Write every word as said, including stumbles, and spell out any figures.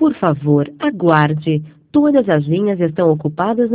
Por favor, aguarde. Todas as linhas estão ocupadas